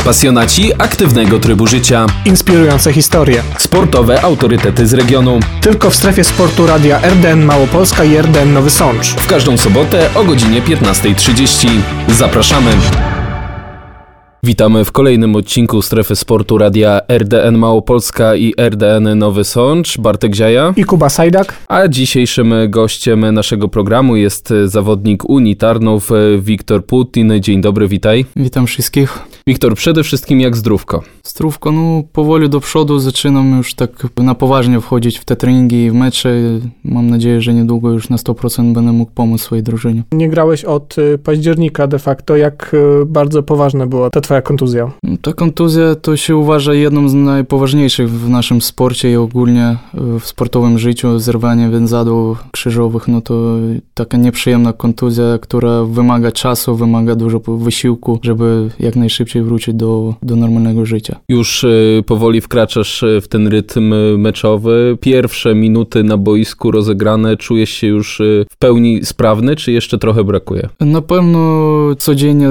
pasjonaci aktywnego trybu życia, inspirujące historie, sportowe autorytety z regionu. Tylko w strefie sportu radia RDN Małopolska i RDN Nowy Sącz. W każdą sobotę o godzinie 15:30. Zapraszamy! Witamy w kolejnym odcinku Strefy Sportu radia RDN Małopolska i RDN Nowy Sącz. Bartek Ziaja i Kuba Sajdak. A dzisiejszym gościem naszego programu jest zawodnik Unii Tarnów Wiktor Putin. Dzień dobry, witaj. Witam wszystkich. Wiktor, przede wszystkim jak zdrówko? Zdrówko, powoli do przodu zaczynam już tak na poważnie wchodzić w te treningi i w mecze. Mam nadzieję, że niedługo już na 100% będę mógł pomóc swojej drużynie. Nie grałeś od października de facto. Jak bardzo poważna była ta twoja kontuzja? Ta kontuzja to się uważa jedną z najpoważniejszych w naszym sporcie i ogólnie w sportowym życiu. Zerwanie więzadł krzyżowych, to taka nieprzyjemna kontuzja, która wymaga czasu, wymaga dużo wysiłku, żeby jak najszybciej wrócić do normalnego życia. Już powoli wkraczasz w ten rytm meczowy. Pierwsze minuty na boisku rozegrane. Czujesz się już w pełni sprawny, czy jeszcze trochę brakuje? Na pewno codziennie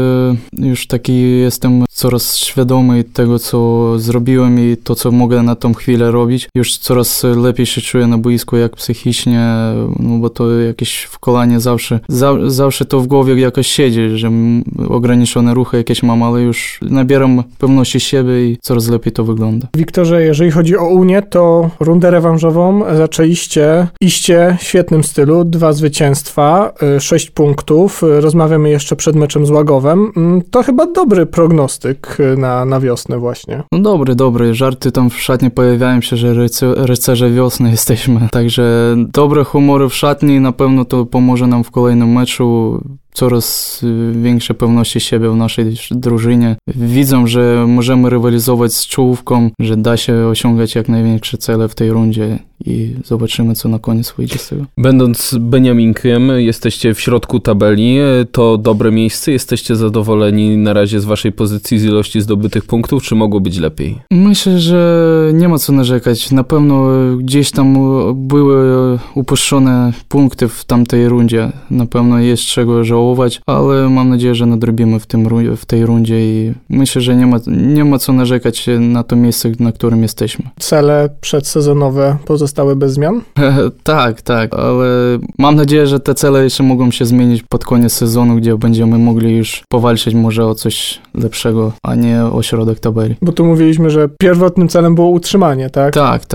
już taki jestem coraz świadomy tego, co zrobiłem i to, co mogę na tą chwilę robić. Już coraz lepiej się czuję na boisku, jak psychicznie, bo to jakieś wkolanie zawsze to w głowie jakoś siedzi, że ograniczone ruchy jakieś mam, ale już nabieram pewności siebie i coraz lepiej to wygląda. Wiktorze, jeżeli chodzi o Unię, to rundę rewanżową zaczęliście w świetnym stylu, 2 zwycięstwa, 6 punktów. Rozmawiamy jeszcze przed meczem z Łagowem. To chyba dobry prognostyk na wiosnę właśnie. Dobry. Żarty tam w szatni pojawiają się, że rycerze wiosny jesteśmy. Także dobre humory w szatni na pewno to pomoże nam w kolejnym meczu. Coraz większe pewności siebie w naszej drużynie. Widzą, że możemy rywalizować z czołówką, że da się osiągać jak największe cele w tej rundzie i zobaczymy, co na koniec wyjdzie z tego. Będąc Beniaminkiem, jesteście w środku tabeli, to dobre miejsce. Jesteście zadowoleni na razie z waszej pozycji, z ilości zdobytych punktów, czy mogło być lepiej? Myślę, że nie ma co narzekać. Na pewno gdzieś tam były upuszczone punkty w tamtej rundzie. Na pewno jest czego żałować, ale mam nadzieję, że nadrobimy w tej rundzie i myślę, że nie ma co narzekać na to miejsce, na którym jesteśmy. Cele przedsezonowe pozostały bez zmian? Tak, ale mam nadzieję, że te cele jeszcze mogą się zmienić pod koniec sezonu, gdzie będziemy mogli już powalczyć może o coś lepszego, a nie o środek tabeli. Bo tu mówiliśmy, że pierwotnym celem było utrzymanie, tak? Tak.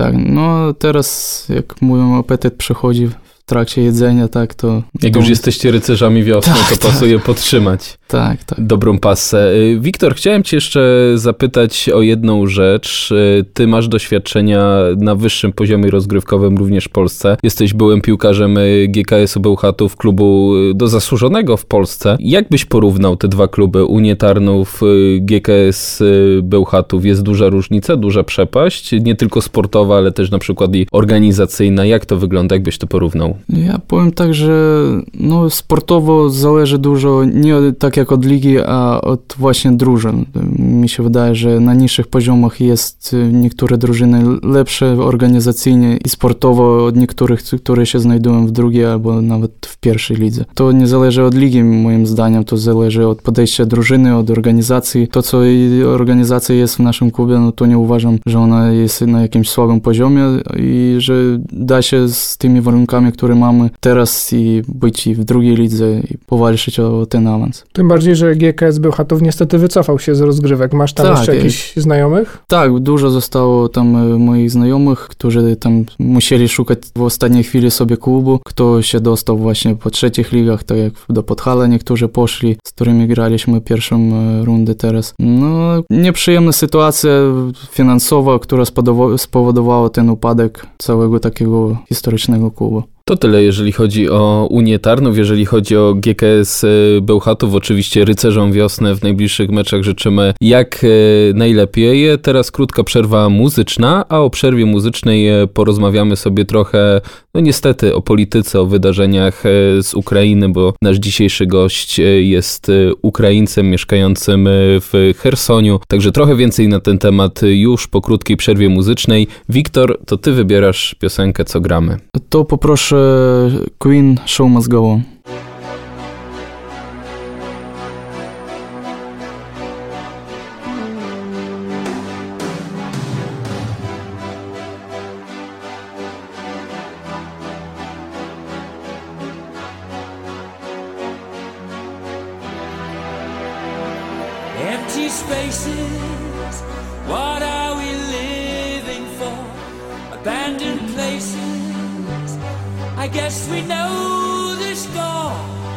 Teraz, jak mówią, apetyt przychodzi w trakcie jedzenia, tak, to... Jak już jesteście rycerzami wiosny, to pasuje podtrzymać. Tak. Dobrą passę. Wiktor, chciałem cię jeszcze zapytać o jedną rzecz. Ty masz doświadczenia na wyższym poziomie rozgrywkowym również w Polsce. Jesteś byłym piłkarzem GKS-u Bełchatów, klubu zasłużonego w Polsce. Jak byś porównał te dwa kluby, Unię Tarnów, GKS Bełchatów? Jest duża różnica, duża przepaść, nie tylko sportowa, ale też na przykład i organizacyjna. Jak to wygląda, jakbyś to porównał? Ja powiem tak, że sportowo zależy dużo, nie tak jak od ligi, a od właśnie drużyn. Mi się wydaje, że na niższych poziomach jest niektóre drużyny lepsze organizacyjnie i sportowo od niektórych, które się znajdują w drugiej albo nawet w pierwszej lidze. To nie zależy od ligi, moim zdaniem, to zależy od podejścia drużyny, od organizacji. To, co organizacja jest w naszym klubie, to nie uważam, że ona jest na jakimś słabym poziomie i że da się z tymi warunkami, które mamy teraz i być i w drugiej lidze i powalczyć o ten awans. Tym bardziej, że GKS Bełchatów niestety wycofał się z rozgrywek. Masz tam jeszcze jakichś znajomych? Tak, dużo zostało tam moich znajomych, którzy tam musieli szukać w ostatniej chwili sobie klubu. Kto się dostał właśnie po trzecich ligach, tak jak do Podhala niektórzy poszli, z którymi graliśmy pierwszą rundę teraz. Nieprzyjemna sytuacja finansowa, która spowodowała ten upadek całego takiego historycznego klubu. To tyle, jeżeli chodzi o Unię Tarnów. Jeżeli chodzi o GKS Bełchatów, oczywiście rycerzom wiosny w najbliższych meczach życzymy jak najlepiej. Teraz krótka przerwa muzyczna, a o przerwie muzycznej porozmawiamy sobie trochę, niestety, o polityce, o wydarzeniach z Ukrainy, bo nasz dzisiejszy gość jest Ukraińcem mieszkającym w Chersoniu. Także trochę więcej na ten temat już po krótkiej przerwie muzycznej. Wiktor, to ty wybierasz piosenkę, co gramy. To poproszę Queen, Show Must Go On. Empty spaces, what are we living for? Abandoned places, I guess we know the score.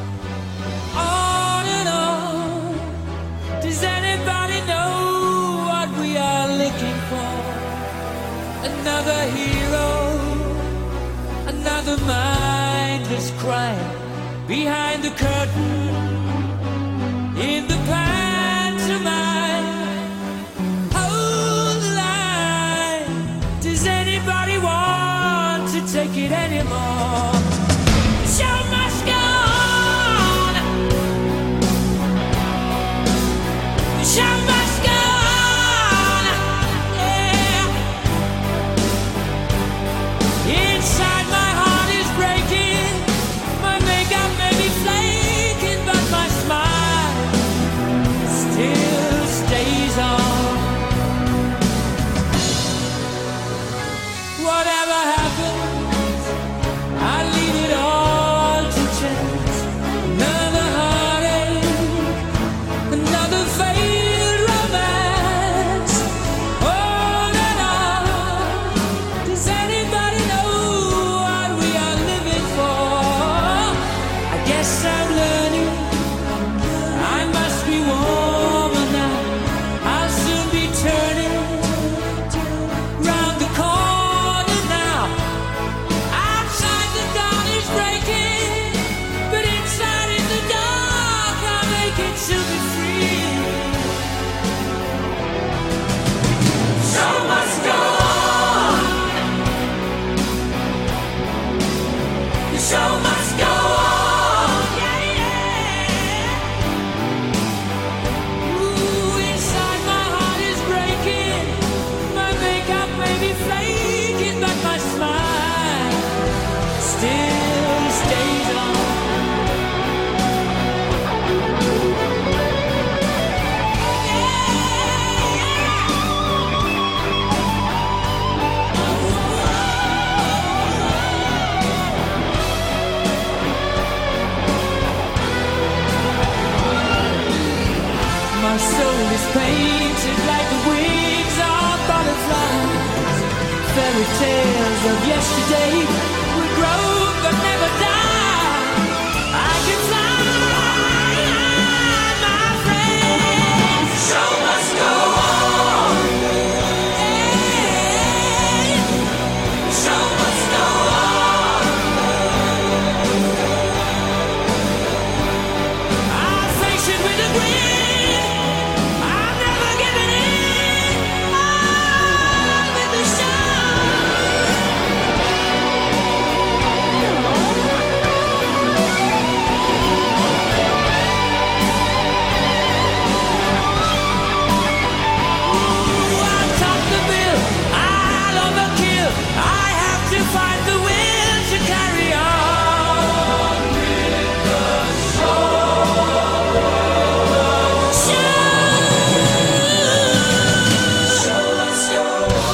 On and on, does anybody know what we are looking for? Another hero, another mindless crime behind the curtain, in the pantomime. Hold the line, does anybody want to take it anymore? The show must go on. The show must go on. Yeah. Inside my heart is breaking, my makeup may be flaking, but my smile still stays on. Whatever happens, I leave it all to chance. Another heartache, another failed romance. On and on, does anybody know what we are living for? I guess I'm learning, I must be warmer now. I'll soon be turning round the corner now. Outside the dawn is breaking, but inside in the dark I'll make it to be free. Show must go on. The show must go on. Yeah, yeah. Ooh, inside my heart is breaking, my makeup may be flaking, but my smile still stays on. My soul is painted like the wings of butterflies. Fairy tales of yesterday will grow but never die. I can fly, my friend. The show must go on. Hey, the show must go on. I'll face it with a grin. I'm never giving in. On with the show. I'll top the bill, I'll overkill. I have to find the will to carry on with the show. Show must go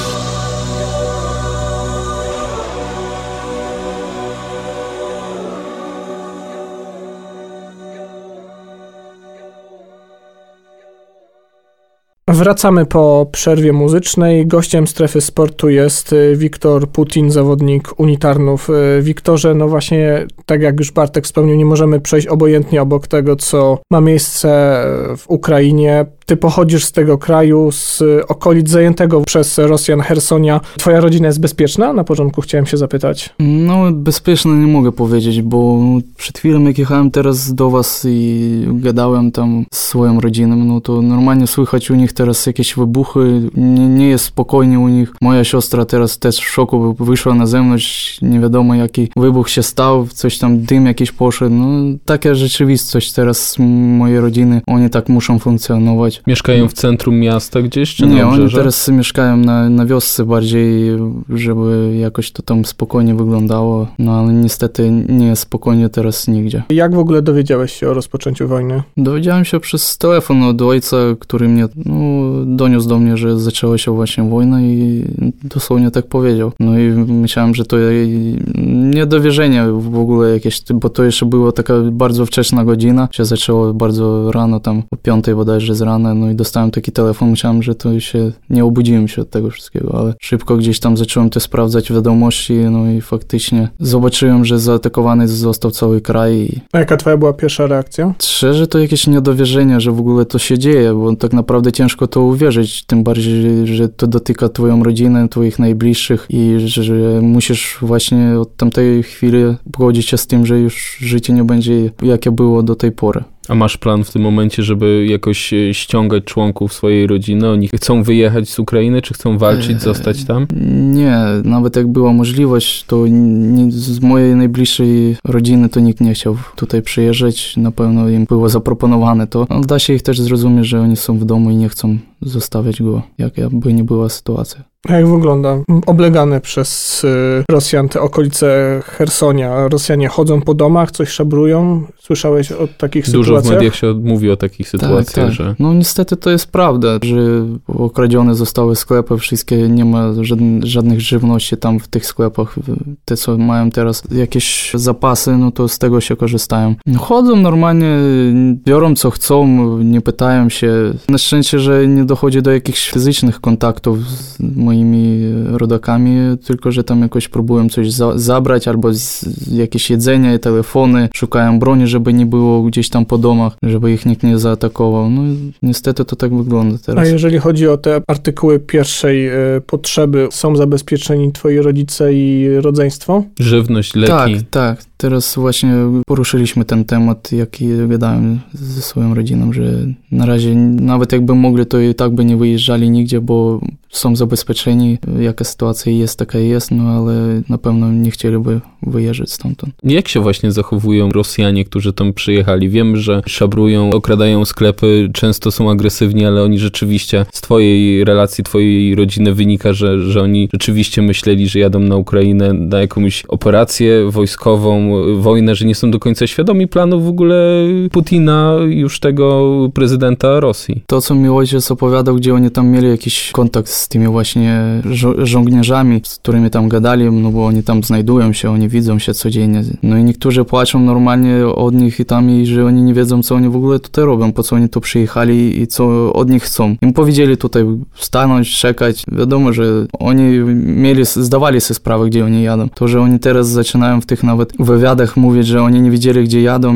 Wracamy po przerwie muzycznej. Gościem Strefy Sportu jest Wiktor Putin, zawodnik Unitarnów. Wiktorze, no właśnie, tak jak już Bartek wspomniał, nie możemy przejść obojętnie obok tego, co ma miejsce w Ukrainie. Ty pochodzisz z tego kraju, z okolic zajętego przez Rosjan Chersonia. Twoja rodzina jest bezpieczna? Na początku chciałem się zapytać. No, bezpieczne nie mogę powiedzieć, bo przed chwilą jak jechałem teraz do was i gadałem tam z swoją rodziną, no to normalnie słychać u nich teraz jakieś wybuchy, nie jest spokojnie u nich. Moja siostra teraz też w szoku wyszła na zewnątrz, nie wiadomo jaki wybuch się stał, coś tam dym jakiś poszedł. No, taka rzeczywistość teraz mojej rodziny, oni tak muszą funkcjonować. Mieszkają w centrum miasta gdzieś, czy nie, na oni teraz mieszkają na wiosce bardziej, żeby jakoś to tam spokojnie wyglądało, no ale niestety nie jest spokojnie teraz nigdzie. Jak w ogóle dowiedziałeś się o rozpoczęciu wojny? Dowiedziałem się przez telefon od ojca, który mnie doniósł do mnie, że zaczęła się właśnie wojna i dosłownie tak powiedział. No i myślałem, że to niedowierzenie w ogóle jakieś, bo to jeszcze była taka bardzo wczesna godzina, się zaczęło bardzo rano, tam o 5 bodajże z rana zmęczony, no i dostałem taki telefon, myślałem, że to się, nie obudziłem się od tego wszystkiego, ale szybko gdzieś tam zacząłem to sprawdzać wiadomości, no i faktycznie zobaczyłem, że zaatakowany został cały kraj. A jaka twoja była pierwsza reakcja? Szczerze, to jakieś niedowierzenie, że w ogóle to się dzieje, bo tak naprawdę ciężko to uwierzyć, tym bardziej, że to dotyka twoją rodzinę, twoich najbliższych i że musisz właśnie od tamtej chwili pogodzić się z tym, że już życie nie będzie jakie było do tej pory. A masz plan w tym momencie, żeby jakoś ściągać członków swojej rodziny? Oni chcą wyjechać z Ukrainy, czy chcą walczyć, zostać tam? Nie, nawet jak była możliwość, to z mojej najbliższej rodziny to nikt nie chciał tutaj przyjeżdżać. Na pewno im było zaproponowane to. No, da się ich też zrozumieć, że oni są w domu i nie chcą zostawiać go, jakby nie była sytuacja. A jak wygląda oblegane przez Rosjan te okolice Chersonia? Rosjanie chodzą po domach, coś szabrują? Słyszałeś o takich sytuacjach? Dużo w mediach się mówi o takich sytuacjach, tak. że... No niestety to jest prawda, że okradzione zostały sklepy, wszystkie, nie ma żadnych żywności tam w tych sklepach. Te, co mają teraz jakieś zapasy, no to z tego się korzystają. Chodzą normalnie, biorą co chcą, nie pytają się. Na szczęście, że nie dochodzi do jakichś fizycznych kontaktów z moimi rodakami, tylko że tam jakoś próbują coś zabrać, albo jakieś jedzenie, telefony, szukają broni, żeby nie było gdzieś tam po domach, żeby ich nikt nie zaatakował. No niestety to tak wygląda teraz. A jeżeli chodzi o te artykuły pierwszej potrzeby, są zabezpieczeni twoi rodzice i rodzeństwo? Żywność, leki. Tak. Teraz właśnie poruszyliśmy ten temat, jaki gadałem ze swoją rodziną, że na razie nawet jakby mogli, to i tak by nie wyjeżdżali nigdzie, bo są zabezpieczeni, jaka sytuacja jest, taka jest, no ale na pewno nie chcieliby wyjeżdżać stamtąd. Jak się właśnie zachowują Rosjanie, którzy tam przyjechali? Wiem, że szabrują, okradają sklepy, często są agresywni, ale oni rzeczywiście, z twojej relacji, twojej rodziny wynika, że oni rzeczywiście myśleli, że jadą na Ukrainę na jakąś operację wojskową, wojnę, że nie są do końca świadomi planów w ogóle Putina, już tego prezydenta Rosji. To, co mi ojciec opowiadał, gdzie oni tam mieli jakiś kontakt z tymi właśnie żołnierzami, z którymi tam gadali, no bo oni tam znajdują się, oni widzą się codziennie. No i niektórzy płaczą normalnie od nich i tam, i że oni nie wiedzą, co oni w ogóle tutaj robią, po co oni tu przyjechali i co od nich chcą. Im powiedzieli tutaj stanąć, czekać. Wiadomo, że oni zdawali sobie sprawę, gdzie oni jadą. To, że oni teraz zaczynają w tych nawet wywiadach mówić, że oni nie wiedzieli, gdzie jadą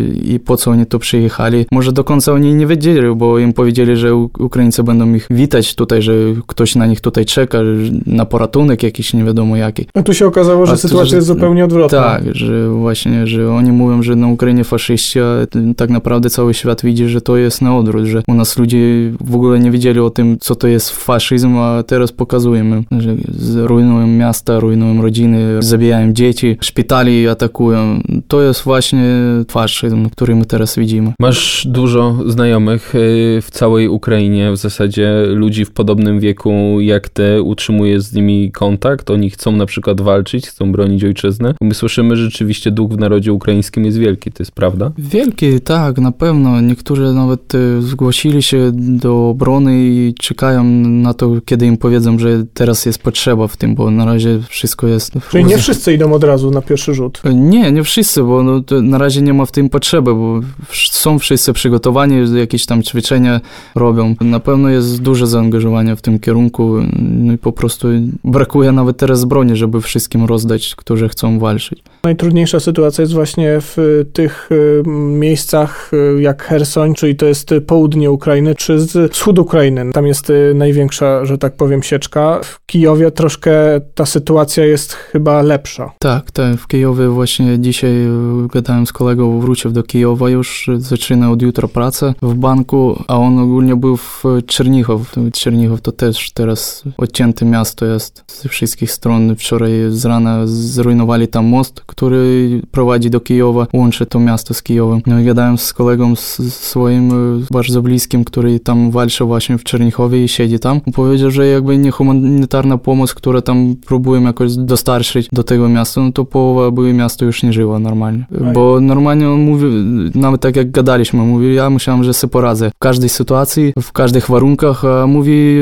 i po co oni tu przyjechali. Może do końca oni nie wiedzieli, bo im powiedzieli, że Ukraińcy będą ich witać tutaj, że ktoś na nich tutaj czeka, na poratunek jakiś nie wiadomo jaki. A tu się okazało, że sytuacja jest zupełnie odwrotna. Tak, że właśnie, że oni mówią, że na Ukrainie faszyści, a tak naprawdę cały świat widzi, że to jest na odwrót, że u nas ludzie w ogóle nie wiedzieli o tym, co to jest faszyzm, a teraz pokazujemy, że rujnują miasta, rujnują rodziny, zabijają dzieci, szpitali atakują. To jest właśnie faszyzm, który my teraz widzimy. Masz dużo znajomych w całej Ukrainie, w zasadzie ludzi w podobnym wieku jak ty, utrzymujesz z nimi kontakt, oni chcą na przykład walczyć, chcą bronić ojczyzny. My słyszymy, że rzeczywiście duch w narodzie ukraińskim jest wielki, to jest prawda? Wielki, tak, na pewno. Niektórzy nawet zgłosili się do obrony i czekają na to, kiedy im powiedzą, że teraz jest potrzeba w tym, bo na razie wszystko jest... Czyli nie wszyscy idą od razu na pierwszy rzut? Nie wszyscy, bo na razie nie ma w tym potrzeby, bo są wszyscy przygotowani, jakieś tam ćwiczenia robią. Na pewno jest duże zaangażowanie w tym kierunku, no i po prostu brakuje nawet teraz broni, żeby wszystkim rozdać, którzy chcą walczyć. Najtrudniejsza sytuacja jest właśnie w tych miejscach jak Cherson, czyli to jest południe Ukrainy, czy wschód Ukrainy. Tam jest największa, że tak powiem, sieczka. W Kijowie troszkę ta sytuacja jest chyba lepsza. Tak, w Kijowie właśnie dzisiaj gadałem z kolegą, wrócił do Kijowa już, zaczyna od jutra pracę w banku, a on ogólnie był w Czernichow. Czernichow to też teraz odcięte miasto jest ze wszystkich stron. Wczoraj z rana zrujnowali tam most, który prowadzi do Kijowa, łączy to miasto z Kijowem. No i gadałem z kolegą swoim bardzo bliskim, który tam walczy właśnie w Czernichowie i siedzi tam. Powiedział, że jakby nie humanitarna pomoc, która tam próbują jakoś dostarczyć do tego miasta, no to połowa by miasto już nie żyła normalnie. Bo normalnie on mówi, nawet tak jak gadaliśmy, mówi, ja myślałem, że sobie poradzę w każdej sytuacji, w każdych warunkach, a mówi normalnie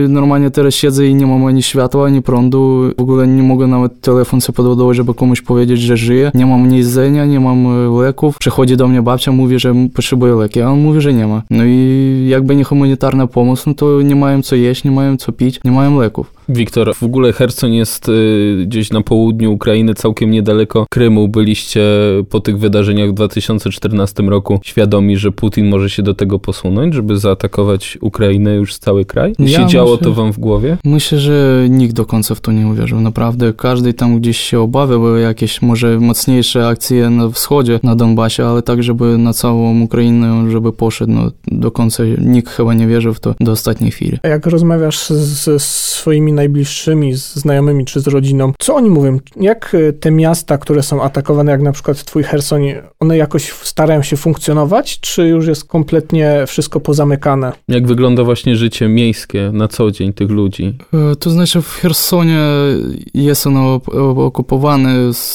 Chersonie teraz siedzę i nie mam ani światła, ani prądu. W ogóle nie mogę nawet telefon sobie podładować, żeby komuś powiedzieć, że żyję. Nie mam ani jedzenia, nie mam leków. Przychodzi do mnie babcia, mówi, że potrzebuje leki, a on mówi, że nie ma. No i jakby nie humanitarna pomoc, no to nie mają co jeść, nie mają co pić, nie mają leków. Wiktor, w ogóle Cherson jest gdzieś na południu Ukrainy, całkiem niedaleko Krymu. Byliście po tych wydarzeniach w 2014 roku świadomi, że Putin może się do tego posunąć, żeby zaatakować Ukrainę już z cały kraj? Siedziało to wam w głowie? Myślę, że nikt do końca w to nie uwierzył. Naprawdę każdy tam gdzieś się obawia, bo jakieś może mocniejsze akcje na wschodzie, na Donbasie, ale tak, żeby na całą Ukrainę, żeby poszedł, no do końca nikt chyba nie wierzył w to do ostatniej chwili. A jak rozmawiasz ze swoimi najbliższymi, z znajomymi czy z rodziną, co oni mówią? Jak te miasta, które są atakowane, jak na przykład twój Cherson, one jakoś starają się funkcjonować, czy już jest kompletnie wszystko pozamykane? Jak wygląda właśnie życie miejskie na co dzień tych ludzi? To znaczy w Chersonie jest ono okupowane,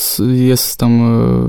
jest tam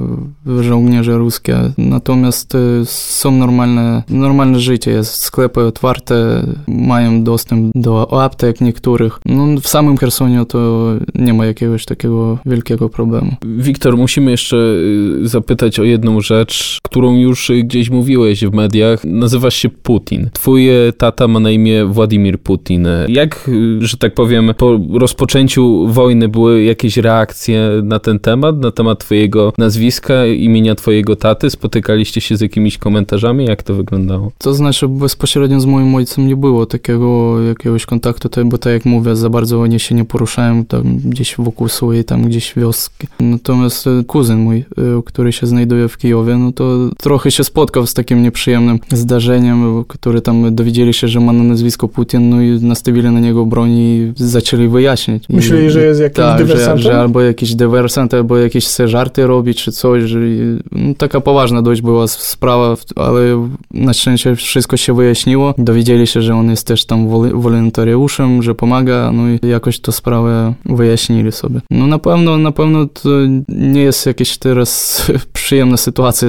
żołnierze ruskie, natomiast są normalne życie, jest sklepy otwarte, mają dostęp do aptek niektórych. No, w samym Chersonie to nie ma jakiegoś takiego wielkiego problemu. Wiktor, musimy jeszcze zapytać o jedną rzecz, którą już gdzieś mówiłeś w mediach. Nazywasz się Putin. Twój tata ma na imię Władimir Putin. Jak, że tak powiem, po rozpoczęciu wojny były jakieś reakcje na ten temat, na temat twojego nazwiska, imienia twojego taty? Spotykaliście się z jakimiś komentarzami? Jak to wyglądało? To znaczy bezpośrednio z moim ojcem nie było takiego jakiegoś kontaktu, bo tak jak mówię, za bardzo oni się nie poruszają tam gdzieś wokół swojej, tam gdzieś wioski. Natomiast kuzyn mój, który się znajduje w Kijowie, no to trochę się spotkał z takim nieprzyjemnym zdarzeniem, który tam dowiedzieli się, że ma na nazwisko Putin, no i nastawili na niego broń i zaczęli wyjaśniać. Myśleli, że jest jakiś dywersantem? Że albo jakiś dywersant, albo jakieś żarty robi, czy coś. Że, no, taka poważna dość była sprawa, ale na szczęście wszystko się wyjaśniło. Dowiedzieli się, że on jest też tam wolontariuszem, że pomaga, no i jakoś to sprawę wyjaśnili sobie. No na pewno to nie jest jakaś teraz przyjemna sytuacja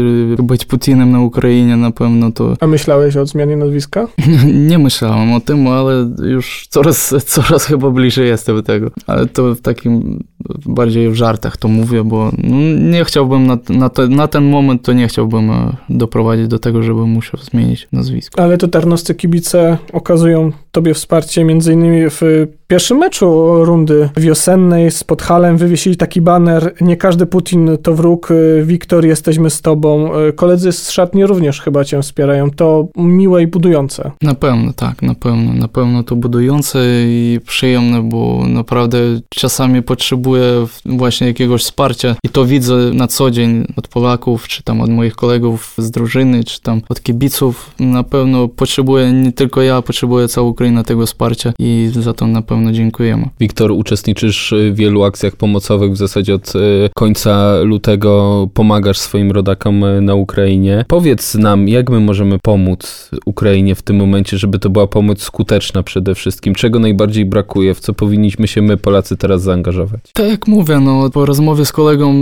być Putinem na Ukrainie, na pewno to... A myślałeś o zmianie nazwiska? Nie myślałem o tym, ale już coraz chyba bliżej jestem do tego. Ale to w takim bardziej w żartach to mówię, bo nie chciałbym na ten moment to nie chciałbym doprowadzić do tego, żeby musiał zmienić nazwisko. Ale to tarnowscy kibice okazują tobie wsparcie między innymi w pierwszym meczu rundy wiosennej z Podhalem wywiesili taki baner: nie każdy Putin to wróg, Wiktor, jesteśmy z tobą. Koledzy z szatni również chyba cię wspierają. To miłe i budujące. Na pewno, tak, na pewno to budujące i przyjemne, bo naprawdę czasami potrzebuję właśnie jakiegoś wsparcia i to widzę na co dzień od Polaków, czy tam od moich kolegów z drużyny, czy tam od kibiców. Na pewno potrzebuję, nie tylko ja, potrzebuję cała Ukraina tego wsparcia i za to na pewno dziękujemy. Wiktor, uczestniczysz w wielu akcjach pomocowych, w zasadzie od końca lutego pomagasz swoim rodakom na Ukrainie. Powiedz nam, jak my możemy pomóc Ukrainie w tym momencie, żeby to była pomoc skuteczna przede wszystkim? Czego najbardziej brakuje? W co powinniśmy się my, Polacy, teraz zaangażować? Tak jak mówię, no po rozmowie z kolegą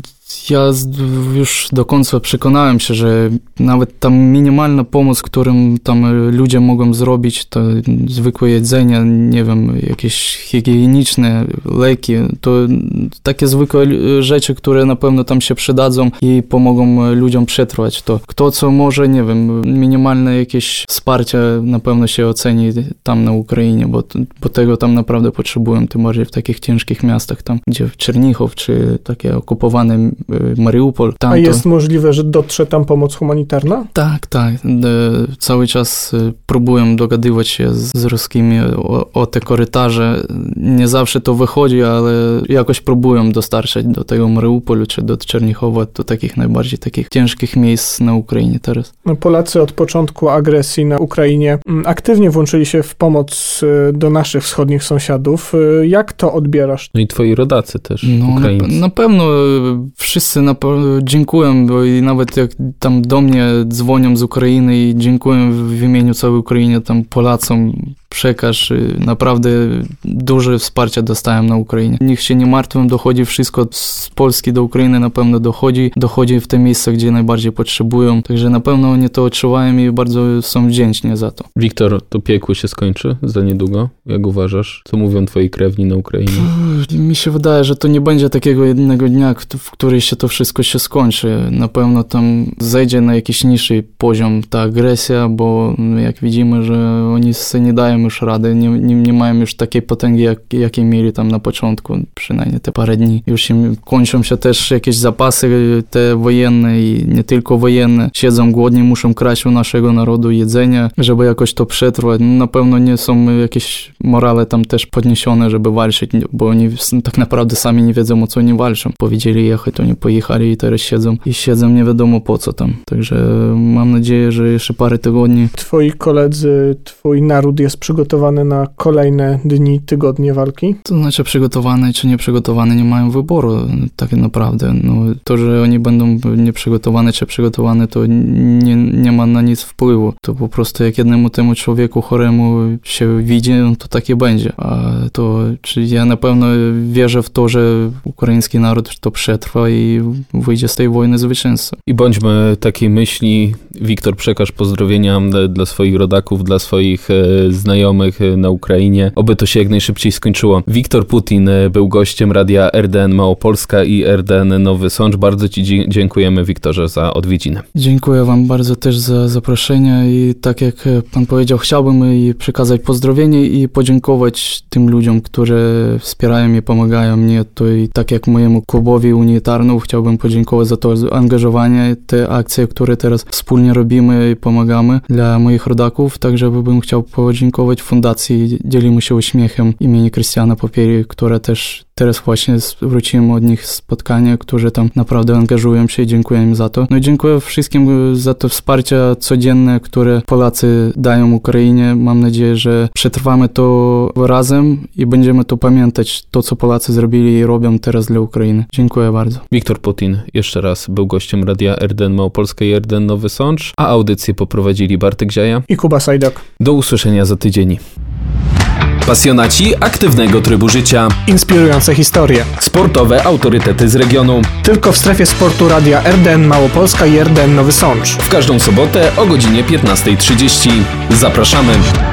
ja już do końca przekonałem się, że nawet tam minimalna pomoc, którą tam ludzie mogą zrobić, to zwykłe jedzenie, nie wiem, jakieś higieniczne leki, to takie zwykłe rzeczy, które na pewno tam się przydadzą i pomogą ludziom przetrwać to. Kto co może, nie wiem, minimalne jakieś wsparcie na pewno się oceni tam na Ukrainie, bo tego tam naprawdę potrzebują, tym bardziej w takich ciężkich miastach tam, gdzie Czernichów, czy takie okupowane Mariupol. A jest możliwe, że dotrze tam pomoc humanitarna? Tak. Cały czas próbuję dogadywać się z ruskimi o te korytarze. Nie zawsze to wychodzi, ale jakoś próbuję dostarczać do tego Mariupolu czy do Czernichowa, do takich najbardziej takich ciężkich miejsc na Ukrainie teraz. Polacy od początku agresji na Ukrainie aktywnie włączyli się w pomoc do naszych wschodnich sąsiadów. Jak to odbierasz? No i twoi rodacy też, Ukraińcy. Na pewno wszyscy dziękuję, bo i nawet jak tam do mnie dzwonią z Ukrainy i dziękuję w imieniu całej Ukrainy tam Polakom, przekaż. Naprawdę duże wsparcie dostałem na Ukrainie. Niech się nie martwią, dochodzi wszystko z Polski do Ukrainy, na pewno dochodzi w te miejsca, gdzie najbardziej potrzebują. Także na pewno oni to odczuwają i bardzo są wdzięczni za to. Wiktor, to piekło się skończy za niedługo? Jak uważasz? Co mówią twoi krewni na Ukrainie? Mi się wydaje, że to nie będzie takiego jednego dnia, w którym się to wszystko się skończy. Na pewno tam zejdzie na jakiś niższy poziom ta agresja, bo jak widzimy, że oni sobie nie dają już rady, nie mają już takiej potęgi, jakiej mieli tam na początku, przynajmniej te parę dni. Już im kończą się też jakieś zapasy te wojenne i nie tylko wojenne. Siedzą głodni, muszą kraść u naszego narodu jedzenia, żeby jakoś to przetrwać. Na pewno nie są jakieś morale tam też podniesione, żeby walczyć, bo oni tak naprawdę sami nie wiedzą, o co oni walczą. Powiedzieli jechać, to nie pojechali i teraz siedzą nie wiadomo po co tam. Także mam nadzieję, że jeszcze parę tygodni. Twoi koledzy, twój naród jest przygotowany na kolejne dni, tygodnie walki? To znaczy przygotowany czy nieprzygotowany nie mają wyboru tak naprawdę. No, to, że oni będą nieprzygotowani czy przygotowani, to nie ma na nic wpływu. To po prostu jak jednemu temu człowieku choremu się widzi, no to tak i będzie. A to, czy ja na pewno wierzę w to, że ukraiński naród to przetrwa i wyjdzie z tej wojny zwycięzcą. I bądźmy takiej myśli. Wiktor, przekaż pozdrowienia dla swoich rodaków, dla swoich znajomych na Ukrainie. Oby to się jak najszybciej skończyło. Wiktor Putin był gościem radia RDN Małopolska i RDN Nowy Sącz. Bardzo ci dziękujemy, Wiktorze, za odwiedziny. Dziękuję wam bardzo też za zaproszenie i tak jak pan powiedział, chciałbym przekazać pozdrowienie i podziękować tym ludziom, którzy wspierają i pomagają mnie. To i tak jak mojemu klubowi Unitarnów chciałbym podziękować za to zaangażowanie, te akcje, które teraz wspólnie robimy i pomagamy dla moich rodaków. Także bym chciał podziękować Fundacji Dzielimy się Uśmiechem imieni Krystiana Popiery, która też teraz właśnie wróciłem od nich z spotkania, którzy tam naprawdę angażują się i dziękuję im za to. No i dziękuję wszystkim za to wsparcie codzienne, które Polacy dają Ukrainie. Mam nadzieję, że przetrwamy to razem i będziemy to pamiętać, to co Polacy zrobili i robią teraz dla Ukrainy. Dziękuję bardzo. Wiktor Putin jeszcze raz był gościem radia RDN Małopolska i RDN Nowy Sącz, a audycję poprowadzili Bartek Ziaja i Kuba Sajdok. Do usłyszenia za tydzień. Pasjonaci aktywnego trybu życia. Inspirujące historie. Sportowe autorytety z regionu. Tylko w strefie sportu radia RDN Małopolska i RDN Nowy Sącz. W każdą sobotę o godzinie 15:30. Zapraszamy.